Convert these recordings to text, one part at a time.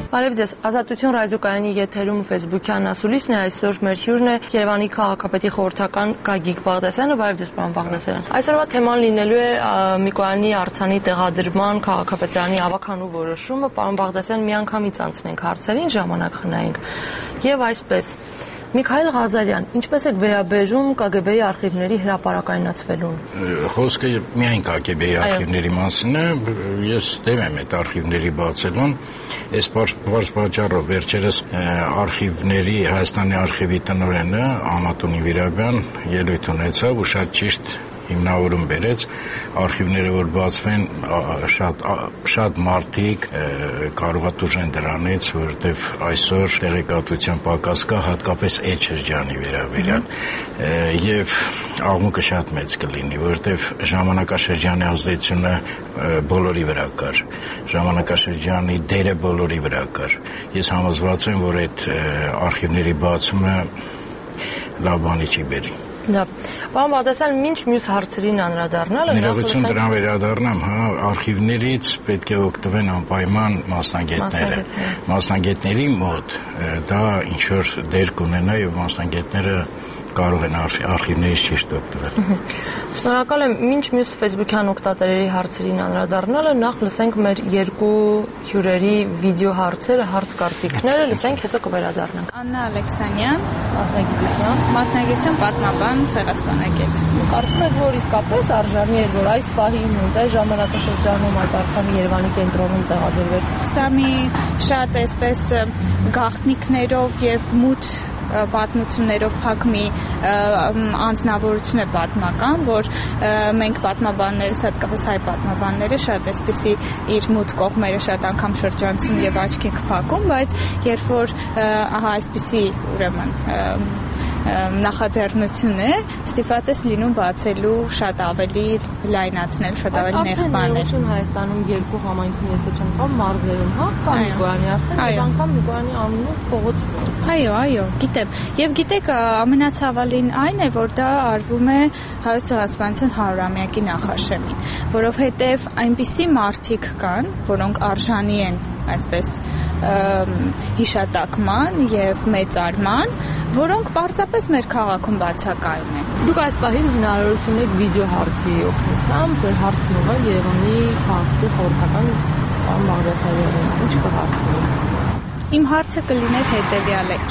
Բարև ձեզ, Ազատություն ռադիոկայանի եթերում Facebook-յան ասուլիսն է, այսօր մեր հյուրն է Երևանի քաղաքապետի խորհրդական Գագիկ Բաղդասարյանը, բարև ձեզ պարոն Բաղդասարյան։ Այսօրվա թեման լինելու է Միկոյանի արձանի տեղադրման քաղաքապետարանի ավականու որոշումը, պարոն Բաղդասարյան, միանգամից անցնենք հարցերին, ժամանակ խնայենք։ Եվ այսպես, Միքայել Ղազարյան, ինչպես եք վերաբերում ԿԳԲ-ի արխիվների հրապարակայնացվելուն։ Խոսքը միայն ԿԳԲ-ի արխիվների մասին է, ես դեմ եմ այդ արխիվների բացելուն, այս պատճառով վերջերս արխիվների Հայաստանի արխիվի տնօրենը Ամատունի Վիրաբյան ելույթ ունեցավ ու շատ ճիշտ հիմնավորում բերեց արխիվները որ բացվեն շատ մարդիկ կարողա տուժեն դրանից, որովհետև այսօր տեղեկատվության պակաս կա հատկապես այդ շրջանի վերաբերյալ եւ աղմուկը շատ մեծ կլինի, որովհետև ժամանակաշրջանի ազդեցությունը բոլորի վրա կար, ժամանակաշրջանի դերը բոլորի վրա կար։ Ես համոզված եմ, որ այդ արխիվների բացումը լավ բանի չի բերի։ Դա, պարոն Բաղդասարյան, մինչ մյուս հարցերին անդրադառնալը ներողություն դրան վերադառնամ, արխիվներից պետք է օգտվեն անպայման մասնագետները։ Մասնագետների մոտ դա ինչ որ դեր կունենա եւ մասնագետները կարող են արխիվներից ճիշտ օգտվել։ Շնորհակալ եմ, մինչ մյուս Facebook-յան օգտատերերի հարցերին անդրադառնալը, նախ լսենք մեր երկու հյուրերի վիդեո հարցերը, հարց կարծիքները, լսենք, հետո կվերադառնանք։ Աննա Ալեքսանյան, մասնագիտության պատմաբան, ցեղասպանագետ։ Կարծում եք, որ իսկապես արժանի էր, որ այս պահին հենց այս ժամանակաշրջանում այդ արձանը Երևանի կենտրոնում տեղադրվեր։ Սա մի շատ այսպես գաղտնիքներով եւ մութ պատմություններով փակ մի անձնավորություն է պատմական, որ մենք պատմաբաններս, հատկապես հայ պատմաբանները շատ այսպեսի իր մութ կողմերը շատ անգամ շրջանցում եւ աչքի ենք փակում, բայց երբ որ ահա այսպեսի ուրեմն նախաձեռնություն է, ստիպված ես լինում բացելու շատ ավելի լայնացնել, շատ ավելի նեղբանել։ Հայաստանում երկու համայնքն եթե չեմ խաղ մարզերում, հա, կամ Միկոյանի արխիվ, եւ անգամ Միկոյանի անունով փողոցում։ Այո, գիտեմ։ Եվ գիտեք, ամենացավալին այն է, որ դա արվում է Հայոց ցեղասպանության 100-ամյակի նախաշեմին, որովհետեւ այնպիսի մարդիկ կան, որոնք արժանի են այսպես հիշատակման եւ մեծարման, որոնք պարզապես մեր քաղաքում բացակայում են։ Դուք այս պահին հնարավորություն եք վիդեո հարցի օգնությամբ ձեր հարցն ուղղել Երևանի քաղաքի խորհրդական պարոն Բաղդասարյանին։ Ինչ կհարցնեք։ Իմ հարցը կլիներ հետեւյալը.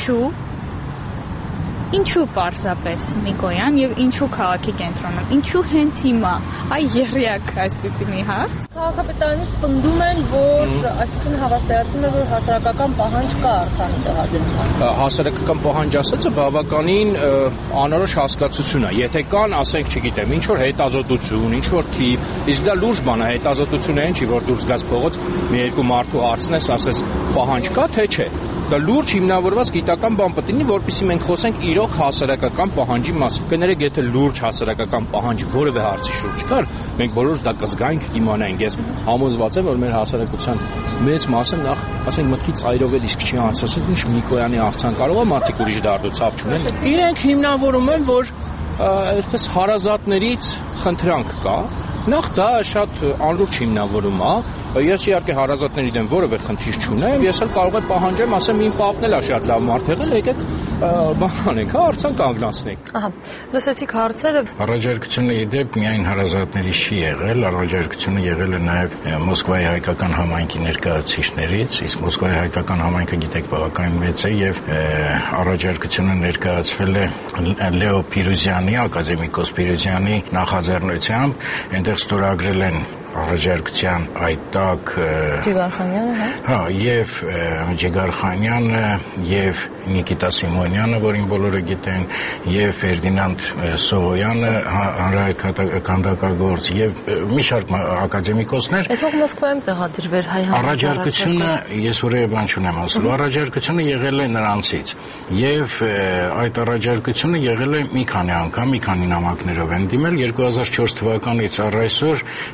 Ինչու պարզապես Միկոյան եւ ինչու քաղաքի կենտրոնում, ինչու հենց հիմա, այ եռյակ այսպեսի մի հարց։ Քաղաքապետարանից պնդում են, որ այսինքն հավաստիացում է, որ հասարակական պահանջ կա արձանի տեղադրման։ Հասարակական պահանջ ասածը բավականին անորոշ հասկացություն է։ Եթե կան, ասենք, չգիտեմ, ինչ որ հետազոտություն, ինչ որ թիվ, իսկ դա լուրջ բան է, հետազոտությունը այն չի, որ դուրս գաս փողոց մի երկու մարդու հարցնես, ասես պահանջ կա, թե չէ։ Դա լուրջ հիմնավորված գիտական բան պետք է լինի, որպեսզի մենք խոսենք իրոք հասարակական պահանջի մասին։ Կներեք, եթե լուրջ հասարակական պահանջ որևէ հարցի շուրջ կար, մենք բոլորս դա կզգայինք, կիմանայինք։ Ես համոզված եմ, որ մեր հասարակության մեծ մասը նախ, ասենք, մտքի ծայրով էլ իսկ չի անցած, ինչ Միկոյանի աղցան կարող է մարդիկ ուրիշ դարդուցավ չունեն։ Իրենք հիմնավորում են, որ այսպես հարազատներից խնդրանք կա։ Նախ դա շատ անլուրջ հիմնավորում է։ Ես իհարկե հարազատների դեմ որևէ խնդիր չունեմ, ես էլ կարող եմ պահանջեմ, ասեմ, իմ պապն էլ է շատ լավ մարդ եղել, եկեք բանանենք, արձան կանգնացնենք։ Ահա, լսեցիք հարցերը։ Առաջարկությունը իդեպ միայն հարազատների չի եղել, առաջարկությունը եղել է նաև Մոսկվայի հայկական համայնքի ներկայացուցիչներից, իսկ Մոսկվայի հայկական համայնքը գիտեք բավական մեծ է եւ առաջարկությունը ներկայացվել է Լեո Փիրուզյանի, ակադեմիկոս Փիրուզյանի նախաձեռնությամբ, այնտեղ ստորագրել են առաջարկության այտակ Ջիգարխանյանը, հա, եւ Ջիգարխանյանը եւ Նիկիտա Սիմոնյանը, որին բոլորը գիտեն, եւ Ֆերդինանդ Սողոյանը, հանրահայտ քանդակագործ եւ մի շարք ակադեմիկոսներ։ Այսօր Մոսկվայում տեղադրվեր հայ Առաջարկությունը, ես որևէ բան չունեմ ասելու, առաջարկությունը եղել է նրանցից եւ այդ առաջարկությունը եղել է մի քանի անգամ, մի քանի նամակներով են դիմել 2004 թվականից առ այսօր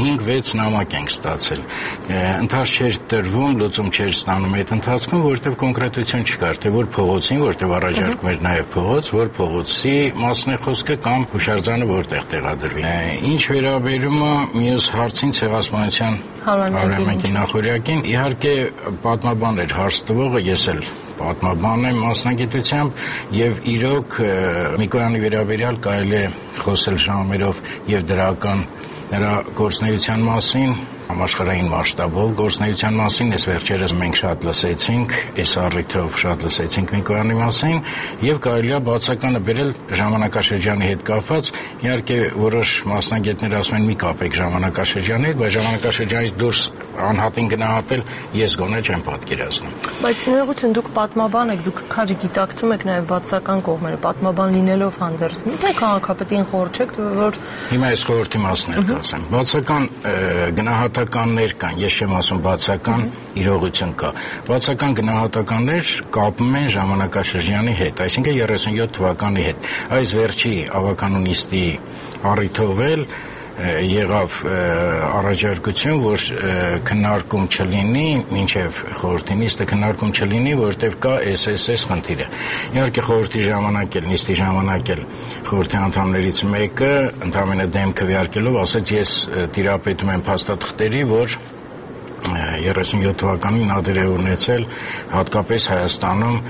5-6 նամակ ենք ստացել։ Ընթաց չէր տրվում, լուծում չէր ստանում այդ ընթացքում, որովհետև կոնկրետություն չկար, թե որ փողոցին, որտեղ առաջարկում էր նաև փողոց, որ փողոցի մասն է խոսքը կամ հուշարձանը որտեղ տեղադրվի։ Ինչ վերաբերում է մյուս հարցին ցեղասպանության հարյուրամյակի նախօրյակին, իհարկե պատմաբան էր հարց տվողը, ես էլ պատմաբան եմ մասնագիտությամբ եւ իրոք Միկոյանի վերաբերյալ կարելի է խոսել ժամերով եւ դրական նրա գործունեության մասին, համաշխարհային մասշտաբով գործունեության մասին, այս վերջերս մենք շատ լսեցինք, այս առիթով շատ լսեցինք Միկոյանի մասին եւ կարելի է բացականը բերել ժամանակաշրջանի հետ կապված, իհարկե որոշ մասնագետներ ասում են մի կապեք ժամանակաշրջանի հետ, բայց ժամանակաշրջանից դուրս անհատին գնահատել ես գոնե չեմ պատկերացնում։ Բայց ներողություն, դուք պատմաբան եք, դուք քաջ գիտակցում եք նաև բացական կողմերը, պատմաբան լինելով հանդերձ։ Միթե քաղաքապետին խորհուրդ չեք, որ հիմա այս խորհրդի մասն եմ ասեմ։ Բացական գնահատականներ կան, ես չեմ ասում բացական իրողություն կա։ Բացական գնահատականներ կապում են ժամանակաշրջանի հետ, այսինքն 37 թվականի հետ։ Այս վերջի ավականունիստի առիթով էլ եղավ առաջարկություն, որ քննարկում չլինի, մինչև խորհրդի նիստը քննարկում չլինի, որտեղ կա SSS խնդիրը։ Իհարկե խորհրդի ժամանակ էլ, նիստի ժամանակ էլ խորհրդի անդամներից մեկը ընդամենը դեմ քվեարկելով ասաց, ես տիրապետում եմ փաստաթղթերի, որ 37 թվականին նա դեր է ունեցել հատկապես Հայաստանում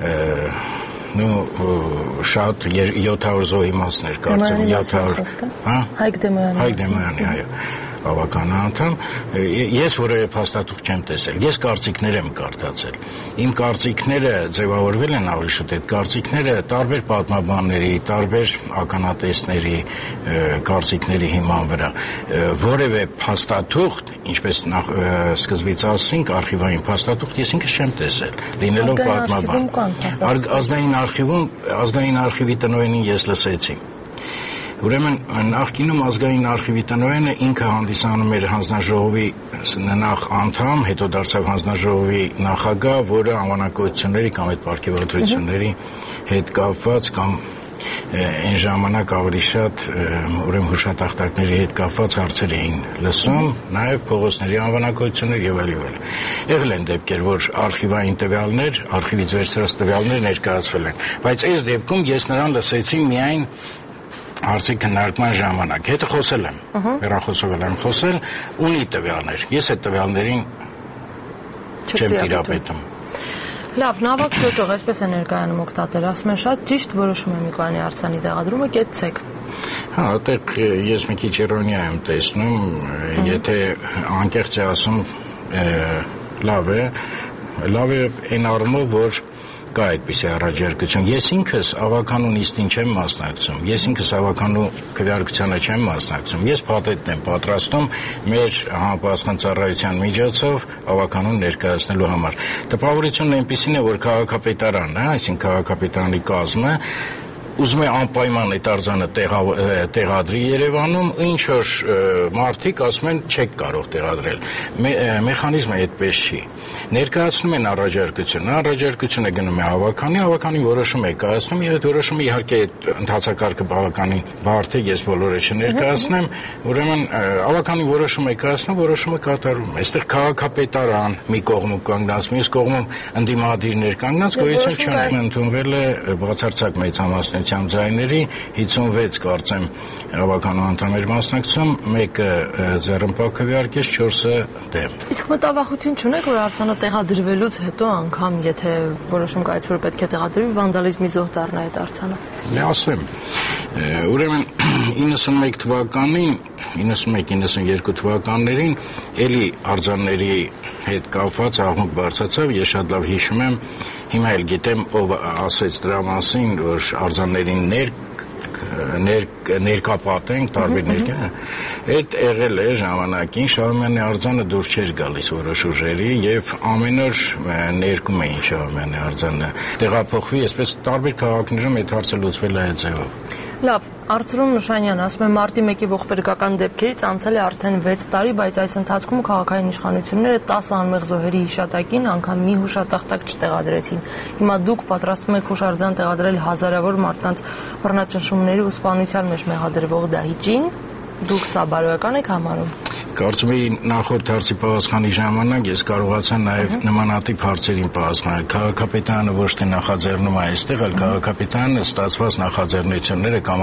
շատ 700 զոհի մասներ կարծեմ 700 Հայկ Դեմոյանի այո ավական անդամ ես որևէ փաստաթուղթ չեմ տեսել ես կարծիքներ եմ կարդացել իմ կարծիքները ձևավորվել են ավելի շուտ այդ կարծիքները տարբեր պատմաբանների տարբեր ականատեսների կարծիքների հիման վրա որևէ փաստաթուղթ ինչպես սկզբից ասենք արխիվային փաստաթուղթ ես ինքս չեմ տեսել լինելով պատմաբան ազգային արխիվի տնօրենին ես լսեցի Ուրեմն նախկինում ազգային արխիվի տնօրենը ինքը հանդիսանում էր հանձնաժողովի նախ անդամ, հետո դարձավ հանձնաժողովի նախագահ, որը անվանակոչությունների կամ այդ պարգևատրությունների հետ կապված կամ այն ժամանակ ավելի շատ ուրեմն հուշատախտակների հետ կապված հարցեր էին լսում, նաև փողոցների անվանակոչություններ եւ այլն։ Եղել են դեպքեր, որ արխիվային տվյալներ, արխիվից վերցրած տվյալներ ներկայացվել են, բայց այս դեպքում ես նրան լսեցի միայն հարցի քննարկման ժամանակ։ Հետո խոսել եմ, հեռախոսով եմ խոսել, ունի տվյալներ։ Ես այդ տվյալներին չեմ տիրապետում։ Լավ, նավակ ճոճող, այսպես է ներկայանում օգտատեր, ասում են շատ ճիշտ որոշում է Միկոյանի արձանի տեղադրումը, կեցցեք։ Հա, այդտեղ ես մի քիչ իրոնիա եմ տեսնում, եթե անկեղծ է ասում, լավ է այն առումով, որ կա այդպիսի առաջարկություն։ Ես ինքս ավականու նիստին չեմ մասնակցում, ես ինքս ավականու քվեարկությանը չեմ մասնակցում, ես փաթեթն եմ պատրաստում մեր համապատասխան ծառայության միջոցով ավականուն ներկայացնելու համար։ Տպավորությունն այնպիսին է, որ քաղաքապետարանն է, այսինքն քաղաքապետարանի կազմը ուզում է անպայման այդ արձանը տեղադրի Երևանում, ինչ որ մարդիկ ասում են չեք կարող տեղադրել։ Մեխանիզմը այդպես չի։ Ներկայացնում են առաջարկությունը գնում է ավականին որոշում է կայացնում եւ այդ որոշումը իհարկե այդ ընթացակարգը բավականին բարդ է, ես բոլորը չներկայացնեմ, ուրեմն ավականին որոշում է կայացնում, որոշումը կատարվում է։ Այստեղ քաղաքապետարան մի կողմում կանգնած, մյուս կողմում ընդդիմադիրներ կանգնած գոյություն չունի։ Ընդունվել է բացարձակ մեծամասնություն ձայների 56 կարծեմ ավականու անդամներ մասնակցում, մեկը ձեռնպահ քվեարկեց, 4-ը դեմ։ Իսկ մտավախություն չունեք, որ արձանը տեղադրվելուց հետո անգամ եթե որոշում կայաց, որ պետք է տեղադրվի, վանդալիզմի զոհ դառնա այդ արձանը։ Ասեմ, ուրեմն 91 թվականին, 91-92 թվականներին էլի արձանների հետ կապված աղմուկ բարձրացավ, ես շատ լավ հիշում եմ, հիմա էլ գիտեմ ով ասեց դրա մասին, որ արձաններին ներկապատենք, տարբեր ներկա, այդ եղել է ժամանակին, Շահումյանի արձանը դուրս չէր գալիս որոշ ուժերի եւ ամեն օր ներկում էին Շահումյանի արձանը, տեղափոխվի, այսպես տարբեր քաղաքներում այդ հարցը լուծվել է այդ ձևով։ Լավ, Արծրում Նուշանյան ասում է մարտի 1-ի ողբերգական դեպքերից անցել է արդեն 6 տարի, բայց այս ընթացքում քաղաքային իշխանությունները 10 անմեղ զոհերի հիշատակին անգամ մի հուշատախտակ չտեղադրեցին։ Հիմա դուք պատրաստվում եք հուշարձան տեղադրել հազարավոր մարդկանց բռնաճնշումների ու սպանության մեջ մեղադրվող դահիճին, դուք սա բարոյական եք համարում։ Կարծում եմ նախորդ հարցի պատասխանի ժամանակ ես կարողացա նաև նմանատիպ հարցերին պատասխանել։ Քաղաքապետարանը ոչ թե նախաձեռնում է այստեղ, այլ քաղաքապետարանը ստացված նախաձեռնությունները կամ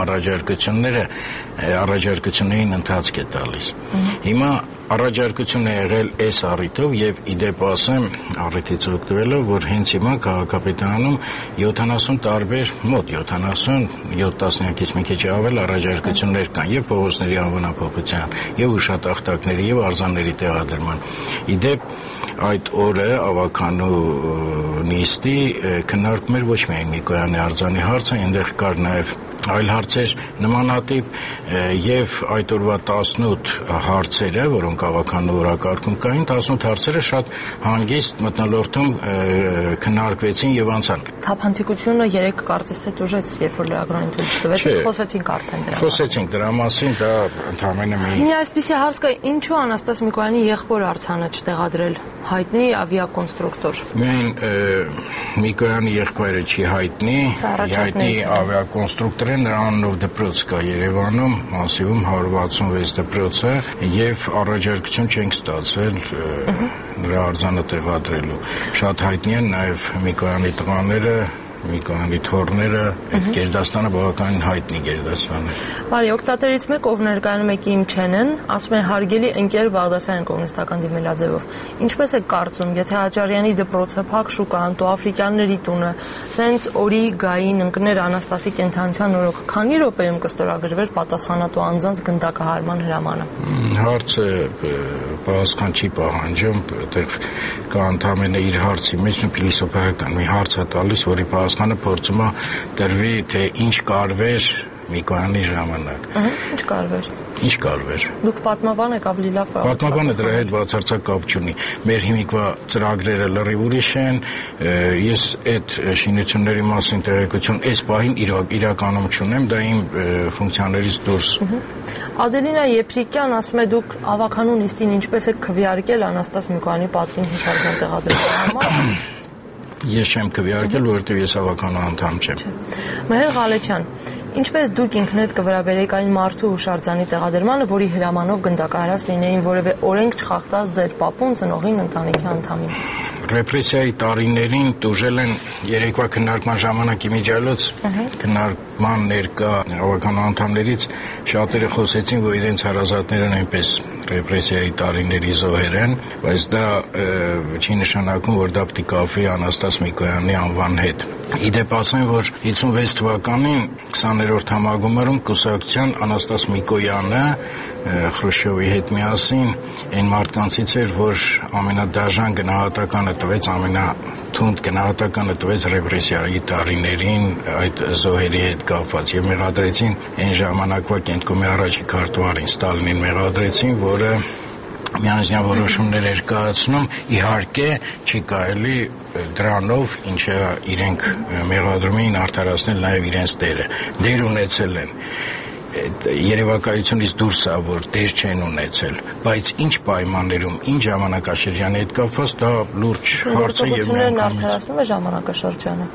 առաջարկություններին ընթացք է տալիս։ Հիմա առաջարկություն է եղել այս առիթով եւ իդեպ ասեմ առիթից օգտվելով, որ հենց հիմա քաղաքապետարանում 70 տարբեր, մոտ 77 տասնյակից մի քիչ ավել առաջարկություններ կան եւ փողոցների անվանափոխության, եւ ուշատախտակների եւ արձանների տեղադրման։ Իդեպ այդ օրը ավականու նիստի քննարկում էր ոչ միայն Միկոյանի արձանի հարցը, այնտեղ կար նաեւ այլ հարցեր նմանատիպ եւ այդ օրվա 18 հարցերը, որոնք ավականու օրակարգում կային, 18 հարցերը շատ հանգիստ մթնոլորտում քննարկվեցին եւ անցան։ Թափանցիկությունը 3 կարծես թե դժվար երբ որ լրագրողին ցույց տվեցիք, խոսեցինք արդեն դրա մասին։ Խոսեցինք դրա մասին, դա ընդհանրապես մի այսպիսի հարց կա, ինչու Անաստաս Միկոյանի եղբոր արձանը չտեղադրել հայտնի ավիակոնստրուկտոր։ Միայն Միկոյանի եղբայրը չի հայտնի, հայտնի ավիակոնստրուկտոր է, նրա անունով դպրոց կա Երևանում, Մասիվում 166 դպրոցը եւ առաջարկություն չենք ստացել նրա արձանը տեղադրելու։ Շատ հայտնի են նաեւ Միկոյանի տղաները, Միկոյանի թոռները, այդ գերդաստանը բավականին հայտնի գերդաստան է։ Բարի, օգտատերից մեկ, ով ներկայանում է Կիմ Չենեն, ասում է հարգելի ընկեր Բաղդասարյան կոմունիստական դիմելաձևով։ Ինչպես է կարծում, եթե Աջարյանի դպրոցը, Փակ շուկան, Տոաֆրիկյանների տունը, սենց օրի գային ընկներ Անաստասի կենթանության օրոք, քանի րոպեում կստորագրվեր պատասխանատու անձանց գնդակահարման հրամանը։ Հարցը պատասխան չի պահանջում, այդտեղ կա ընդհանրապես իր հարցի մեջ փիլիսոփայական մի հարց է տալիս, որի պատասխանը փորձում է տրվի, թե ինչ կարվեր Միկոյանի ժամանակ։ Ինչ կարվեր։ Ինչ կարվեր։ Դուք պատմաբան եք, ավելի լավ կարող եք։ Պատմաբանը դրա հետ բացարձակ կապ չունի։ Մեր հիմիկվա ծրագրերը լրիվ ուրիշ են։ Ես այդ շինությունների մասին տեղեկություն այս պահին իրականում չունեմ, դա իմ ֆունկցիաներից դուրս։ Ադելինա Եփրիկյան ասում է, դուք ավականու նիստին ինչպես եք քվեարկել Անաստաս Միկոյանի պատվին հիշարժան տեղադրելու համար։ Ես չեմ քվեարկել, որովհետև ես ավականու անդամ չեմ։ Մհեր Ղալեչյան, ինչպես դուք ինքնդ կվրաբերեք այն մարդու հուշարձանի տեղադրմանը, որի հրամանով գնդակահարած լինեին որևէ օրենք չխախտած ձեր պապուն, ծնողին, ընտանիքի անդամին։ Ռեպրեսիայի տարիներին տուժել են երեկվա քննարկման ժամանակ իմիջիալոց քննարկման ներկա ավականու անդամներից շատերը խոսեցին, որ իրենց հարազատները նույնպես ռեպրեսիայի տարիների զոհեր են, բայց դա չի նշանակում, որ դա պետք է կապվի Անաստաս Միկոյանի անվան հետ։ Իդեպ ասեմ, որ 56 թվականին 20-րդ համագումարում կուսակցության Անաստաս Միկոյանը Խրուշչովի հետ միասին այն մարդկանցից էր, որ ամենադաժան գնահատականը տվեց, ամենաթունդ գնահատականը տվեց ռեպրեսիայի տարիներին այդ զոհերի հետ կապված եւ մեղադրեցին այն ժամանակվա Կենտկոմի առաջի քարտուղարին Ստալինին մեղադրեցին, որը միանձնյա որոշումներ էր կայացնում, իհարկե չի կարելի դրանով, ինչը իրենք մեղադրում էին, արդարացնել նաև իրենց դերը։ Դեր ունեցել են։ Երևակայությունից դուրս է, որ դեր չեն ունեցել, բայց ինչ պայմաններում, ինչ ժամանակաշրջանի հետ կապված, դա լուրջ հարց է եւ միանգամից արդարացնում է ժամանակաշրջանը։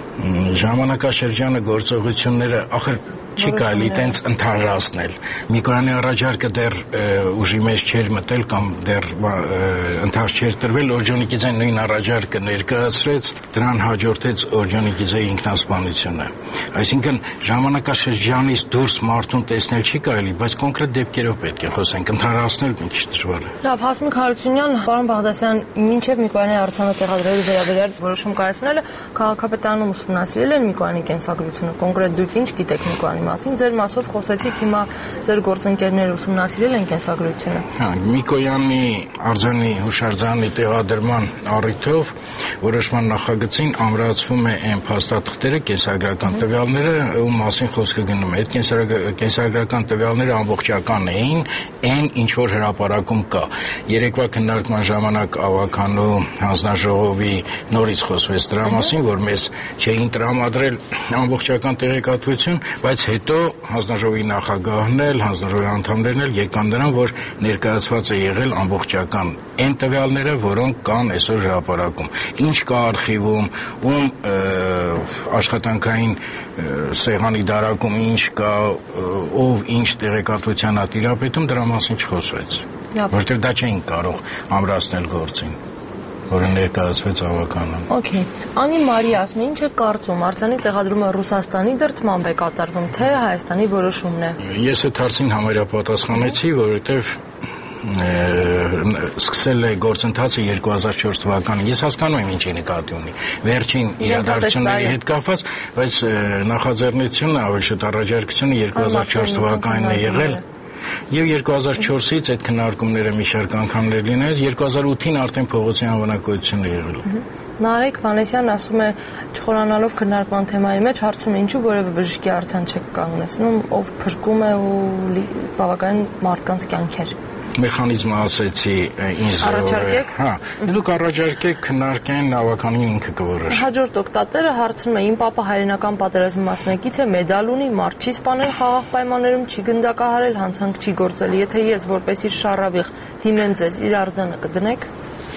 Ժամանակաշրջանը գործողությունները, ախր չի կարելի տենց ընդհանրացնել։ Միկոյանի առաջարկը դեռ ուժի մեջ չէր մտել կամ դեռ ընթաց չէր տրվել, Օրջոնիկիձեն նույն առաջարկը ներկայացրեց, դրան հաջորդեց Օրջոնիկիձեի ինքնասպանությունը։ Այսինքն ժամանակաշրջանից դուրս մարդուն տեսնել չի կարելի, բայց կոնկրետ դեպքերով պետք է խոսենք, ընդհանրացնել մի քիչ դժվար է։ Լավ, Հասմիկ Հարությունյան, պարոն Բաղդասարյան, մինչև Միկոյանի արձանը տեղադրելու վերաբերյալ որոշում կայացնելը քաղաքապետարանում ուսումնասիրել են Միկոյանի կենսագրությունը, կոնկրետ դուք ինչ գիտեք Միկոյանի մասին, ձեր մասով խոսեցիք, հիմա ձեր գործընկերները ուսումնասիրել են կենսագրությունը։ Միկոյանի արձանի հուշարձանի տեղադրման առիթով որոշման նախագծին ամրացվում է այն փաստաթղթերը, կենսագրական տվյալները, ում մասին խոսքը գնում է։ Այդ կենսագրական տվյալները ամբողջական էին, այն ինչ որ հրապարակում կա։ Երեկվա քննարկման ժամանակ ավականու հանձնաժողովի նորից խոսվեց դրա մասին, որ մեզ չէին տրամադրել ամբողջական տեղեկատվություն, բայց հետո հանձնաժողովի նախագահն էլ, հանձնաժողովի անդամներն էլ եկան դրան, որ ներկայացված է եղել ամբողջական այն տվյալները, որոնք կան այսօր հրապարակում։ Ինչ կա արխիվում, ում աշխատանքային սեղանի դարակում ինչ կա, ով ինչ տեղեկատվության է տիրապետում, դրա մասին չխոսվեց։ որտեղ դա չէին կարող ամրացնել գործին, որը ներկայացվեց ավականում։ Okay. Անի Մարիա ասում է, ինչ է կարծում, արձանի տեղադրումը Ռուսաստանի դրդմամբ է կատարվում, թե Հայաստանի որոշումն է։ Ես այդ հարցին համարյա պատասխանեցի, որովհետև սկսել է գործընթացը 2004 թվականին։ Ես հասկանում եմ ինչի նկատի ունի։ Վերջին իրադարձությունների հետ կապված, բայց նախաձեռնությունը, ավելի շուտ առաջարկությունը 2004 թվականին է եղել։ Եվ 2004-ից այդ քննարկումները մի շարք անգամներ լինել, 2008-ին արդեն փողոցի անվանակոչություն է եղել։ Նարեկ Վանեսյան ասում է, չխորանալով քննարկման թեմայի մեջ, հարցում է ինչու որևէ բժշկի արձան չեք կանգնեցնում, ով փրկում է ու բավականին մարդկանց կյանքեր։ Մեխանիզմը ասեցի ինձ առաջարկեք։ Հա, դուք առաջարկեք քննարկեն ավականին ինքը կորոշի։ Հաջորդ օգտատերը հարցնում է, իմ պապը հայրենական պատերազմի մասնակից է, մեդալ ունի, մարդ չի սպանել խաղաղ պայմաններում, չի գնդակահարել, հանցանք չի գործել։ Եթե ես որպես իր շառավիղ դիմեմ ձեզ, իր արձանը կդնեք։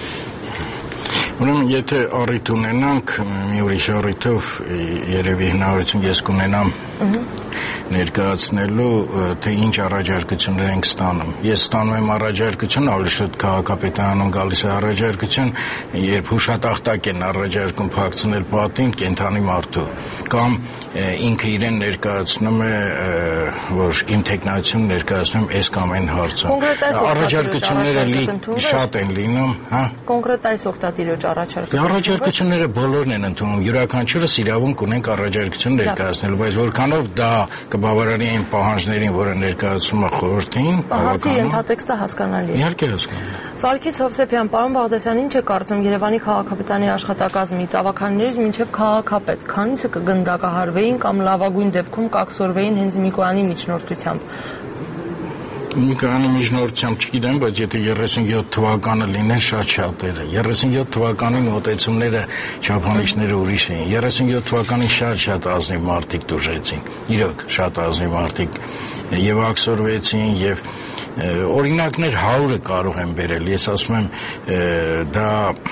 Ուրեմն եթե առիթ ունենանք, մի ուրիշ առիթով երևի հնարավորություն ես կունենամ ներկայացնելու, թե ինչ առաջարկություններ ենք ստանում։ Ես ստանում եմ առաջարկություն, ավելի շուտ քաղաքապետարանում գալիս է առաջարկություն, երբ հուշատախտակ են առաջարկում փակցնել պատին կենդանի մարդու, կամ ինքը իրեն ներկայացնում է, որ իմ տեխնայություն ներկայացնում այս կամ այն հարցում։ Առաջարկությունները շատ են լինում, հա։ Կոնկրետ այս օգտատիրոջ Առաջարկությունները բոլորն են ընդունում, յուրաքանչյուրս իրավունք ունենք առաջարկություն ներկայացնելու, բայց որքանով դա կբավարարի այն պահանջներին, որը ներկայացում է խորհրդին, Հարցի ենթատեքստը հասկանալի է։ Իհարկե հասկանալի։ Սարգիս Հովսեփյան, պարոն Բաղդասյան, ինչ է կարծում Երևանի քաղաքապետարանի աշխատակազմից, ավականներից մինչև քաղաքապետ, քանիսը կգնդակահարվեին կամ լավագույն դեպքում կաքսորվեին հենց Միկոյանի միջնորդությամբ։ Միկոյանի միջնորդությամբ չգիտեմ, բայց եթե 37 թվականը լիներ, շատ-շատերը։ 37 թվականի մոտեցումները չափանիշները ուրիշ էին։ 37 թվականին շատ ազնիվ մարդիկ դժեցին։ Իրոք շատ ազնիվ մարդիկ եւ աքսորվեցին եւ օրինակներ 100-ը կարող են բերել։ Ես ասում եմ, դա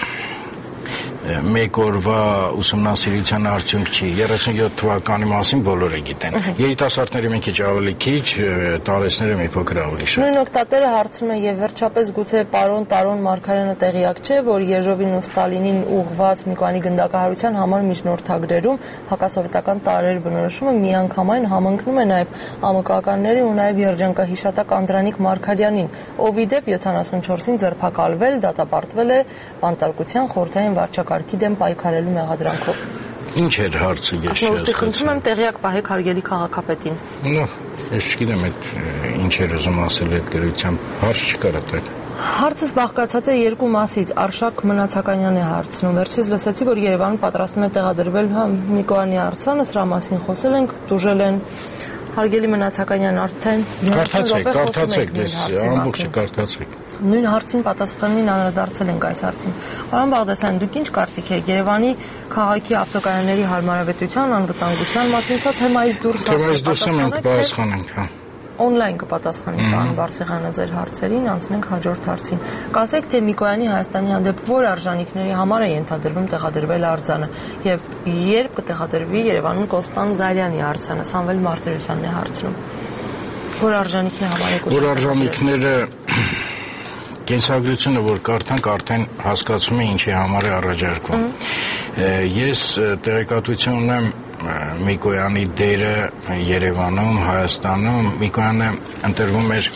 մեկ օրվա ուսումնասիրության արդյունք չի։ 37 թվականի մասին բոլորը գիտեն։ Երիտասարդները մի քիչ ավելի քիչ, տարեցները մի փոքր ավելի շատ։ Նույն օգտատերը հարցնում է եւ վերջապես գուցե պարոն Տարոն Մարգարյանը տեղյակ չէ, որ Եժովին ու Ստալինին ուղղված Միկոյանի գնդակահարության համար միջնորդագրերում հակասովետական տարեր բնորոշումը միանգամայն համընկնում է նաեւ ԱՄԿ-ականների ու նաեւ երջանկահիշատակ Անդրանիկ Մարգարյանին, ով ի դեպ 74-ին ձերբակալվել, դատապարտվել է բանտարկության խորհրդային վարչակարգի դեմ պայքարելու մեղադրանքով։ Ինչ էր հարցը, ես չհասկացա։ Խնդրում եմ տեղյակ պահեք հարգելի քաղաքապետին։ Ես չգիտեմ այդ ինչ էր ուզում ասել այդ գրությամբ, հարց չկար այդտեղ։ Հարցս բաղկացած է երկու մասից։ Արշակ Մնացականյանն է հարցնում։ Վերջից լսեցի, որ Երևանը պատրաստվում է տեղադրվել Միկոյանի արձանը, սրա մասին խոսել ենք, դուժել են։ Հարգելի Մնացականյան, արդեն կարդացեք, ամբողջը կարդացեք։ Նույն հարցին պատասխանին անդրադարձել ենք այս հարցին։ Պարոն Բաղդասյան, դուք ինչ կարծիք եք Երևանի քաղաքի ավտոկայանների հարմարավետության, անվտանգության մասին, սա թեմայից դուրս պատասխանենք, հա։ Օնլայն կպատասխանի պարոն Բարսեղյանը ձեր հարցերին, անցնենք հաջորդ հարցին։ Կասեք, թե Միկոյանի Հայաստանի հանդեպ որ արժանինքների համար է ենթադրվում տեղադրվել արձանը եւ երբ կտեղադրվի Երևանում Կոստան Զարյանի արձանը, Սամվել Մարտիրոսյանն է հարցնում։ Որ արժանինքների համար է Որ արժանինքները կենսագրությունը որ կարդանք արդեն հասկացում է ինչի համար է առաջարկվում։ Ես տեղեկատվություն ունեմ Միկոյանի դերը Երևանում, Հայաստանում, Միկոյանը ընտրվում էր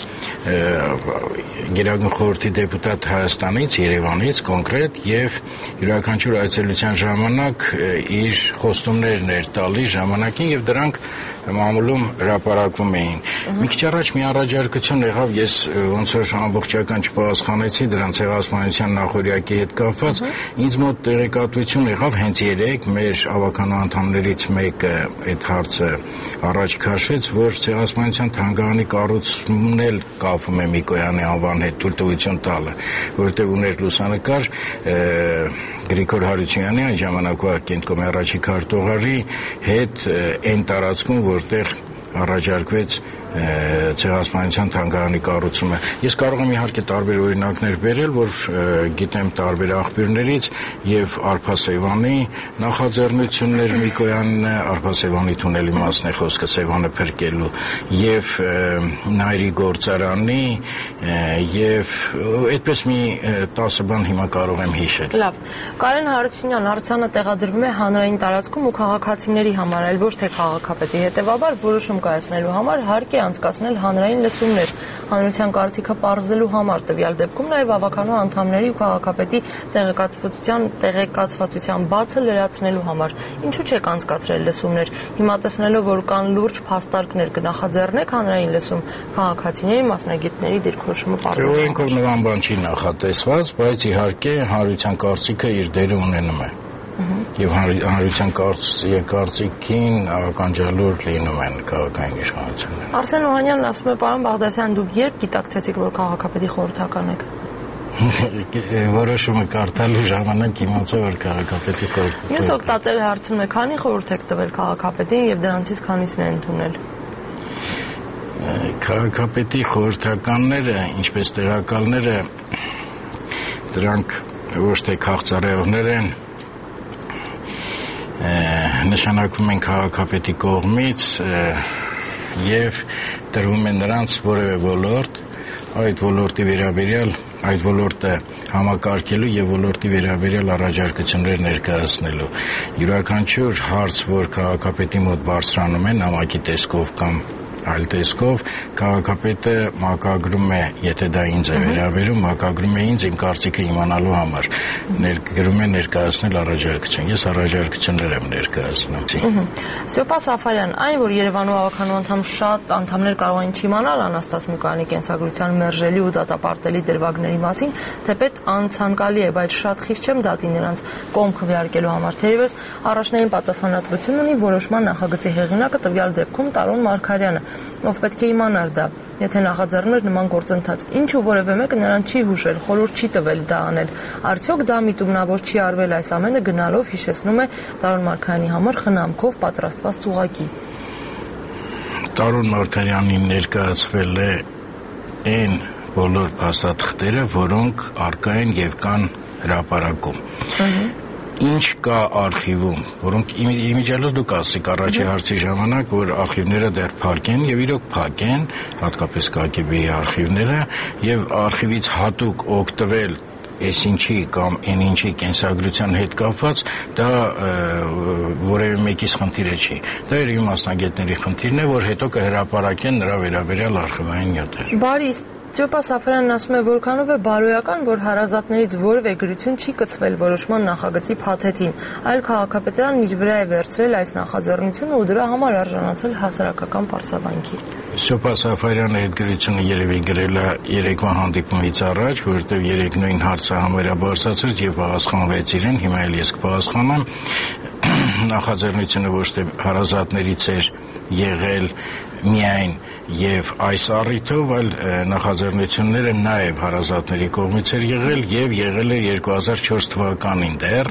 Գերագույն խորհրդի դեպուտատ Հայաստանից, Երևանից կոնկրետ եւ յուրաքանչյուր այցելության ժամանակ իր խոստումներն էր տալիս ժամանակին եւ դրանք մամուլում հրապարակվում էին։ Մի քիչ առաջ մի առաջարկություն եղավ, ես ոնց որ ամբողջական չպատասխանեցի դրանց ցեղասպանության նախօրյակի հետ կապված, ինձ մոտ տեղեկատվություն եղավ հենց երեք մեր ավականու անդամներից մեկը այդ հարցը առաջ քաշեց, որ ցեղասպանության թանգարանի կառուցումն էլ կապվում է Միկոյանի անվան հետ թույլտվություն տալը, որտեղ ուներ լուսանկար Գրիգոր Հարությունյանի այն ժամանակվա Կենտկոմի առաջի քարտուղարի հետ այն տարածքում, որտեղ առաջարկվեց ցեղասպանության թանգարանի կառուցումը։ Ես կարող եմ իհարկե տարբեր օրինակներ բերել, որ գիտեմ տարբեր աղբյուրներից, եւ Արփասեվանի նախաձեռնություններ Միկոյանն է, Արփասեվանի թունելի մասն է խոսքը Սևանը փրկելու, եւ Նայրի գործարանի, եւ այդպես մի 10 բան հիմա կարող եմ հիշել։ Լավ, Կարեն Հարությունյան, արձանը տեղադրվում է հանրային տարածքում ու քաղաքացիների համար, այլ ոչ թե քաղաքապետի, հետևաբար որոշում կայացնելու համար հարկ է անցկացնել հանրային լսումներ, հանրության կարծիքը պարզելու համար, տվյալ դեպքում նաև ավականու անդամների ու քաղաքապետի տեղեկացվածության բացը լրացնելու համար։ Ինչու չեք անցկացրել լսումներ, հիմա տեսնելով, որ կան լուրջ փաստարկներ, կնախաձեռնեք հանրային լսում քաղաքացիների, մասնագետների դիրքորոշումը պարզելու։ Օրենքով նման բան չի նախատեսված, բայց իհարկե հանրության կարծիքը իր դերը ունենում է։ Եվ հանրության կարծիքին ականջալուր լինում են քաղաքային իշխանությունները։ Արսեն Օհանյանն ասում է, պարոն Բաղդասյան, դուք երբ գիտակցեցիք, որ քաղաքապետի խորհրդական եք։ Որոշումը կարդալու ժամանակ իմացա, որ քաղաքապետի խորհրդական։ Մյուս օգտատերը հարցնում է, քանի խորհուրդ եք տվել քաղաքապետին եւ դրանցից քանիսն է ընդունել։ Քաղաքապետի խորհրդականները, ինչպես տեղակալները, դրանք ոչ թե քաղցարայողներ են, նշանակվում են քաղաքապետի կողմից եւ տրվում է նրանց որևէ ոլորտ, այդ ոլորտի վերաբերյալ, այդ ոլորտը համակարգելու եւ ոլորտի վերաբերյալ առաջարկություններ ներկայացնելու։ Յուրաքանչյուր հարց, որ քաղաքապետի մոտ բարձրանում է նամակի տեսքով կամ այլ տեսքով, քաղաքապետը մակագրում է, եթե դա ինձ է վերաբերում, մակագրում է ինձ իմ կարծիքը իմանալու համար, գրում է ներկայացնել առաջարկություն։ Ես առաջարկություններ եմ ներկայացնում։ Ստեփան Սաֆարյան, այն, որ Երևանում ավականու անդամ շատ անդամներ կարող են չիմանալ Անաստաս Միկոյանի կենսագրության մերժելի ու դատապարտելի դրվագների մասին, թեպետ անցանկալի է, բայց շատ խիստ չեմ դատի նրանց կողմ քվեարկելու համար։ Թերևս առաջնային պատասխանատվություն ունի որոշման նախագծի հեղինակը, տվյալ դեպքում Տարոն Մարգարյանը, ով պետք է իմանար դա, եթե նախաձեռներ նման գործընթաց։ Ինչու որևէ մեկը նրան չի հուշել, խորհուրդ չի տվել դա անել։ Արդյոք դա միտումնավոր չի արվել այս ամենը գնալով, հիշեցնում է Տարոն Մարգարյանի համար խնամքով պատրաստված ծուղակի։ Տարոն Մարգարյանին ներկայացվել է այն բոլոր փաստաթղթերը, որոնք առկա են եւ կան հրապարակում։ Ինչ կա արխիվում, որոնք իմիջիալոց դուք ասեք առաջի հարցի ժամանակ, որ արխիվները դեռ փակ են եւ իրոք փակ են, հատկապես ԿԳԲ-ի արխիվները, եւ արխիվից հատուկ օգտվել այսինչի կամ այնինչի կենսագրության հետ կապված, դա որևէ մեկիս խնդիրը չի։ Դա իր մասնագետների խնդիրն է, որ հետո կհրապարակեն նրա վերաբերյալ արխիվային նյութեր։ Բարի, Ստեփան Սաֆարյանն ասում է, որքանով է բարոյական, որ հարազատներից որևէ գրություն չի կցվել որոշման նախագծի փաթեթին, այլ քաղաքապետարան իր վրա է վերցրել այս նախաձեռնությունը ու դրա համար արժանացել հասարակական պարսավանքի։ Ստեփան Սաֆարյանը այդ գրությունը երևի գրել է երեկվա հանդիպումից առաջ, որովհետև երեք նույն հարցը համարաբարձրացրեց եւ պատասխանվեց իրեն, հիմա էլ ես կպատասխանեմ։ Նախաձեռնությունը ոչ թե հարազատներից էր եղել միայն եւ այս առիթով, այլ նախաձեռնությունները նաեւ հարազատների կողմից էր եղել եւ եղել էր 2004 թվականին դեռ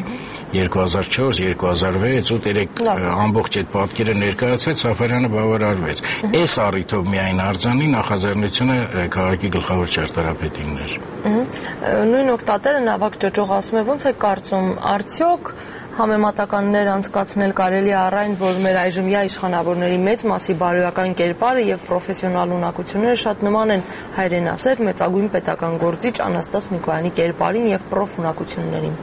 2004-2006 ու երեք ամբողջ այդ պատկերը ներկայացրեց, Սաֆարյանը բավարարվեց։ Այս առիթով միայն արձանի նախաձեռնությունը քաղաքի գլխավոր ճարտարապետինն էր։ Նույն օգտատերը նավակ ճոճող ասում է, ոնց է կարծում, արդյոք համեմատականներ անցկացնել կարելի է առ այն, որ մեր այժմյա իշխանավորների մեծ մասի բարոյական կերպարը եւ պրոֆեսիոնալ ունակությունները շատ նման են հայրենասեր մեծագույն պետական գործիչ Անաստաս Միկոյանի կերպարին եւ պրոֆունակություններին։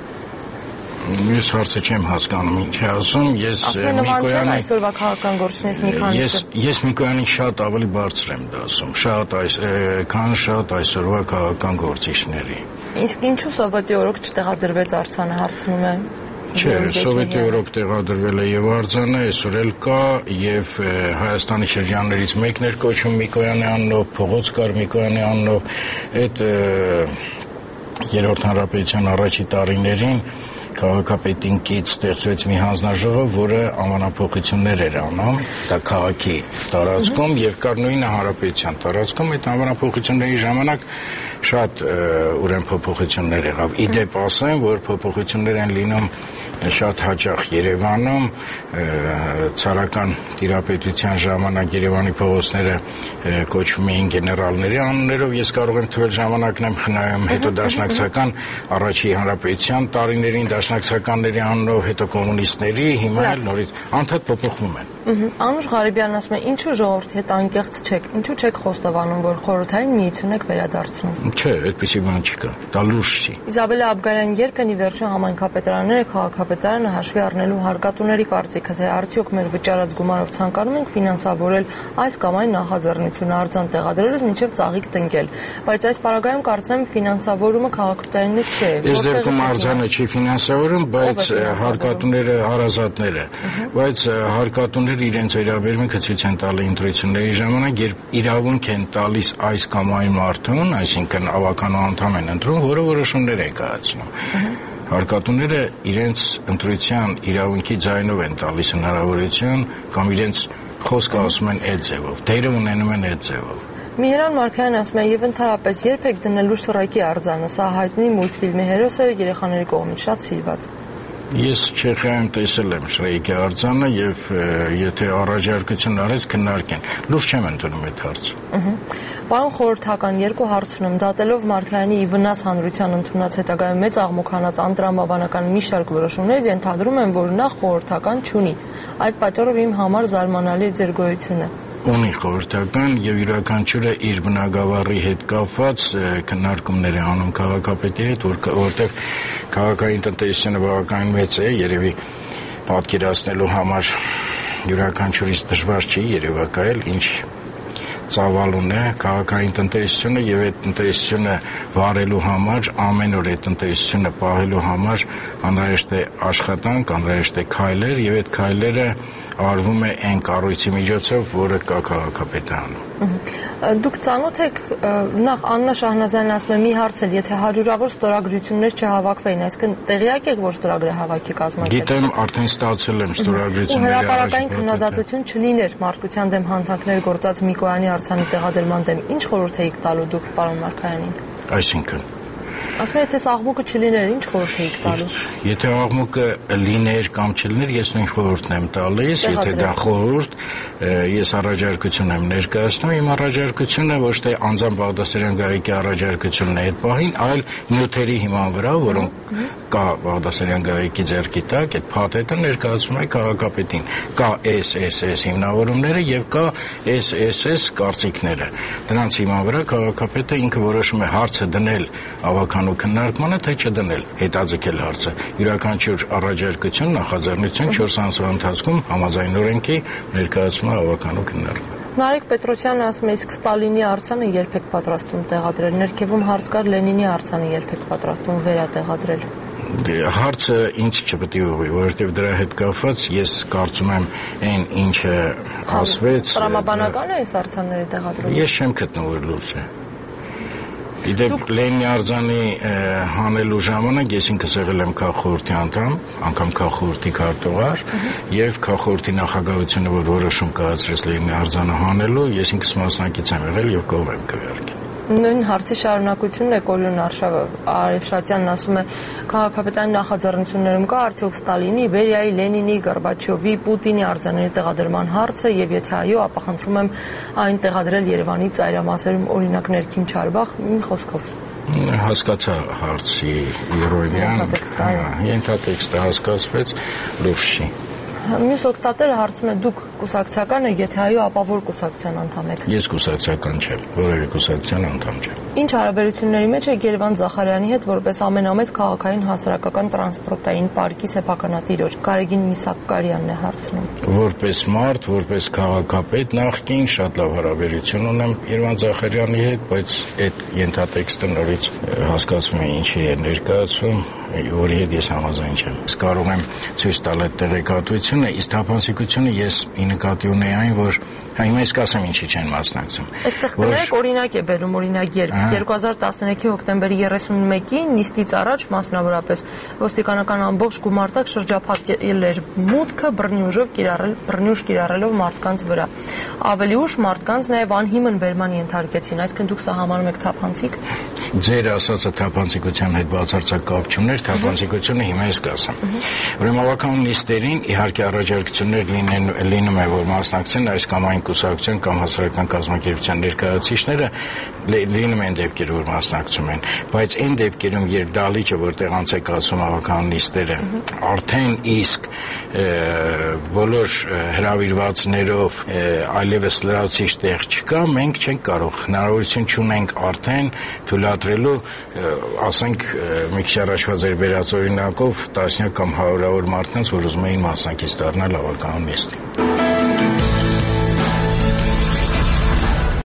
Ես հարցը չեմ հասկանում, ինչ է ասում, ես Միկոյանի այսօրվա քաղաքական գործիչներից մի քանիսը։ Ես Միկոյանին շատ ավելի բարձր եմ դասում, քան շատ այսօրվա քաղաքական գործիչների։ Իսկ ինչու սովետի օրոք չտեղադրվեց արձանը, հարցնում է։ Չէ, սովետի օրոք տեղադրվել է եւ արձանը, այսօր էլ կա եւ Հայաստանի շրջաններից մեկն էր կոչվում Միկոյանի անունով, փողոց կար Միկոյանի անունով, այդ երրորդ հանրապետության առաջի տարիներին քաղաքապետին կից ստեղծվեց մի հանձնաժողով, որը անվանափոխություններ էր անում, դա քաղաքի տարածքում եւ կար նույնը հանրապետության տարածքում, այդ անվանափոխությունների ժամանակ շատ ուրեմն փոփոխություններ եղավ։ Իդեպ ասեմ, որ փոփոխություններ են լինում շատ հաճախ Երևանում, ցարական տիրապետության ժամանակ Երևանի փողոցները կոչվում էին գեներալների անուններով, ես կարող եմ թվել ժամանակն եմ խնայում, հետո դաշնակցական առաջի հանրապետության տարիներին դաշնակցականների անունով, հետո կոմունիստների, հիմա էլ նորից անդադ փոփոխվում են։ Անուշ Ղարիբյանն ասում է, ինչու ժողովրդի հետ անկեղծ չեք, ինչու չեք խոստովանում, որ խորհրդային միություն եք վերադարձնում։ Չէ, այդպիսի բան չկա, դա լուրջ չի։ Իզաբելլա Աբգարյան երբ են ի վերջո համայնքապետարանները քաղաքապետարանը հաշվի առնելու հարկատուների կարծիքը, թե արդյոք մեր վճարած գումարով ցանկանում ենք ֆինանսավորել այս կամ այն նախաձեռնությունը արձան տեղադրելուց մինչև ծաղիկ տնկել, բայց այս պարագայում կարծեմ ֆինանսավորումը քաղաքապետարանի չէ։ Այս դեպքում արձանը չի ֆինանսավորում, բայց հարկատուները հարազատները, բայց հարկատուները իրենց վերաբերմունքը ցույց են տալի ընտրությունների ժամանակ, երբ իրավունք են տալիս այս կամ այն մարդուն, այսինքն ավականու անդամ են ընտրում, որը որոշումներ է կայացնում։ Հարկատուները իրենց ընտրության իրավունքի ձայնով են տալիս հնարավորություն կամ իրենց խոսքը ասում են այդ ձևով, դերը ունենում են այդ ձևով։ Միհրան Մարկոյանն ասում է, եւ ընդհանրապես երբ եք դնելու Շրայկի արձանը, սա հայտնի մուլտֆիլմի հերոսը երեխաների կողմից շատ սիրված։ Ես Չեխիայում տեսել եմ Շրայկի արձանը եւ եթե առաջարկություն արեց քննարկեն։ Լուրջ չեմ ընդունում այդ հարցը։ Պարոն խորհրդական, երկու հարց ունեմ, դատելով Մարկոյանի ի վնաս հանրության ընդունած հետագայում մեծ աղմուկ հանած անտրամաբանական մի շարք որոշումներից ենթադրում եմ, որ նա խորհրդական չունի։ Այդ պատճառով իմ համար զարմանալի է ձեր գոյությունը։ Ունի խորհրդական եւ յուրաքանչյուրը իր բնակավարի հետ կապված քննարկումներ է անում քաղաքապետի հետ, որտեղ քաղաքային տնտեսությունը բավականին մեծ է, երևի պատկերացնելու համար յուրաքանչյուրից դժվար չի երևակայել, ինչ ծավալուն է քաղաքային տնտեսությունը եւ այդ տնտեսությունը վարելու համար, ամեն օր այդ տնտեսությունը պահելու համար անհրաժեշտ է աշխատանք, անհրաժեշտ է քայլեր եւ այդ քայլերը արվում է այն կառույցի միջոցով, որը կա քաղաքապետարանում։ Դուք ծանոթ եք, նախ Աննա Շահնազյանն ասում է մի հարց էլ, եթե հարյուրավոր ստորագրություններ չհավաքվեին, այսինքն տեղյակ եք, որ ստորագրը հավաքի կազմակերպել։ Գիտեմ, արդեն ստացել եմ ստորագրությունները։ Ու հրապարակային քննադատություն չլիներ մարդկության դեմ հանցանքներ գործած Միկոյանի արձանի տեղադրման դեմ, ինչ խորհուրդ էիք տալու դուք պարոն Մարկոյանին։ Այսինքն ասում եմ, եթե աղմուկը չլիներ, ինչ խորհուրդ էիք տալու։ Եթե աղմուկը լիներ կամ չլիներ, ես նույն խորհուրդն եմ տալիս, եթե դա խորհուրդ, ես առաջարկություն եմ ներկայացնում, իմ առաջարկությունը ոչ թե անձամբ Բաղդասարյան Գայիկի առաջարկությունն է այդ պահին, այլ նյութերի հիման վրա, որոնք կա Բաղդասարյան Գայիկի ձեռքի տակ, այդ փաթեթը ներկայացում է քաղաքապետին։ Կա SSS հիմնավորումները եւ կա SSS կարծիքները։ Դրանց հիման վրա քաղաքապետը ինքը որոշում է հարցը դնել ավականու քննարկմանը, թե չդնել, հետաձգել հարցը։ Յուրաքանչյուր առաջարկություն, նախաձեռնություն 4 ամսվա ընթացքում համաձայն օրենքի ներկայացում է ավականու քննարկման։ Նարեկ Պետրոսյանը ասում է, իսկ Ստալինի արձանը երբ եք պատրաստվում տեղադրել, ներքևում հարց կար Լենինի արձանը երբ եք պատրաստվում վերատեղադրել։ Հարցը ինձ չպետք է ուղղի, որովհետև դրա հետ կապված ես կարծում եմ այն ինչը ասվեց։ Տրամաբանական է այս արձանների տեղադրումը։ Ես չեմ գտնում, որ լուրջ է։ Իդեպ Լենինի արձանի հանելու ժամանակ ես ինքս եղել եմ քաղխորհրդի անդամ, անգամ քաղխորհրդի քարտուղար եւ քաղխորհրդի նախագահությունը, որ որոշում կայացրեց Լենինի արձանը հանելու, ես ինքս մասնակից եմ եղել եւ կողմ եմ քվեարկել։ Նույն հարցի շարունակությունն է Կոլյուն Արևշատյանն ասում է, քաղաքապետարանի նախաձեռնություններում կա արդյոք Ստալինի, Բերիայի, Լենինի, Գորբաչովի, Պուտինի արձանների տեղադրման հարցը եւ եթե այո, ապա խնդրում եմ այն տեղադրել Երևանի ծայրամասերում, օրինակ Ներքին Չարբախ, մի խոսքով։ Հասկացա հարցի իրոնիան, ենթատեքստը հասկացվեց, լուրջ չի։ Մյուս օգտատերը հարցում է, դուք կուսակցական եք, եթե այո, ապա որ կուսակցության անդամ եք։ Ես կուսակցական չեմ, որևէ կուսակցության անդամ չեմ։ Ինչ հարաբերությունների մեջ եք Երևան Զախարյանի հետ, որպես ամենամեծ քաղաքային հասարակական տրանսպորտային պարկի սեփականատիրոջ։ Գարեգին Միսակարյանն է հարցնում։ Որպես մարդ, որպես քաղաքապետ նախկին շատ լավ հարաբերություն ունեմ Երևան Զախարյանի հետ, բայց այդ ենթատեքստը նորից հասկացվում է ինչի է ներկայացվում, որի հետ ես համաձայն չեմ։ Կարող եմ ցույց տալ այդ տեղեկատվությունը, իսկ թափանցիկությունը ես ի նկատի ունեի այն, որ հիմա ես կասեմ ինչի չեն մասնակցում։ Այստեղ կներեք օրինակ է բերում, օրինակ 2013-ի հոկտեմբերի 31-ին նիստից առաջ մասնավորապես ոստիկանական ամբողջ գումարտակ շրջափակել էր մուտքը բռնյուժ կիրառելով մարդկանց վրա։ Ավելի ուշ մարդկանց նաև անհիմն բերման ենթարկեցին, այսինքն դուք սա համարում եք թափանցիկ։ Ձեր ասածը թափանցիկության հետ բացարձակ կապ չուներ, թափանցիկությունը հիմա ես կասեմ։ Ուրեմն ավականուն նիստերին իհարկե առաջարկություններ լինում է, որ մասնակցեն այս կամ այն կուսակցության կամ հասարակական կազմակերպության ներկայացուցիչները, լինում են դեպքեր, որ մասնակցում են, բայց այն դեպքերում, երբ դալիճը, որտեղ անց է կացում ավականուն նիստերը, արդեն իսկ բոլոր հրավիրվածներով այլևս լրացուցիչ տեղ չկա, մենք չենք կարող, հնարավորություն չունենք արդեն թույլատրելու, ասենք, մի քիչ առաջվա ձեր բերած օրինակով տասնյակ կամ հարյուրավոր մարդկանց, որ ուզում էին մասնակից դառնալ ավականուն նիստին։